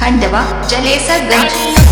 खंडवा जलेसरगंज।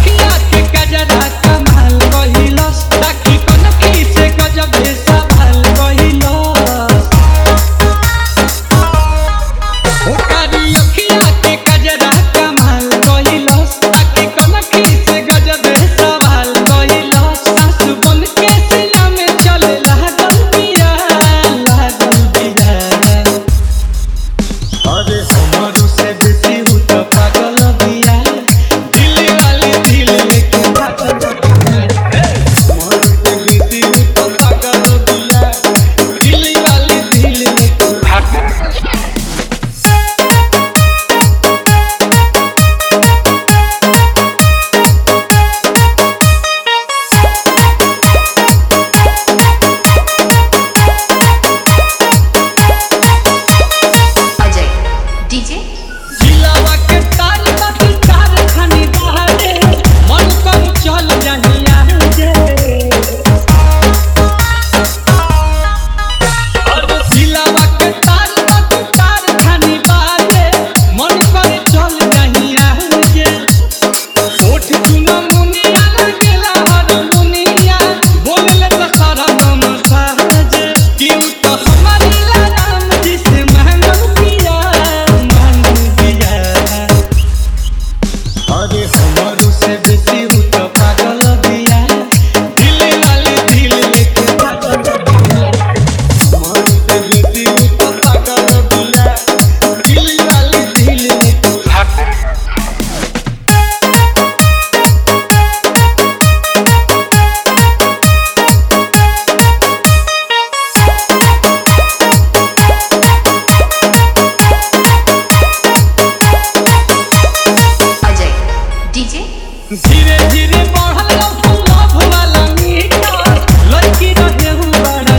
धीरे धीरे बढ़ल लव वाला मीठा लड़की रहे बड़ा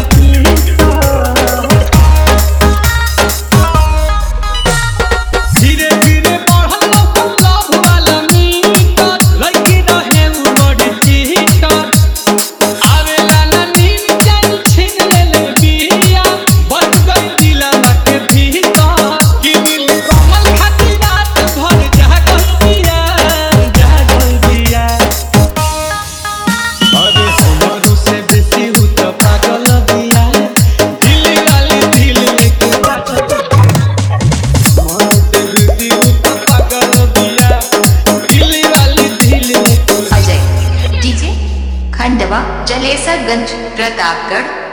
धीरे धीरे बढ़ल लव वाला मीठा लड़की रहे बड़ी चीटा आवेला ना नींद जान छीन ले बिया बच गई दिलवा के भीतर कि दिल कमल खातिर रात भर जागल पिया खंडवा जलेसरगंज प्रतापगढ़।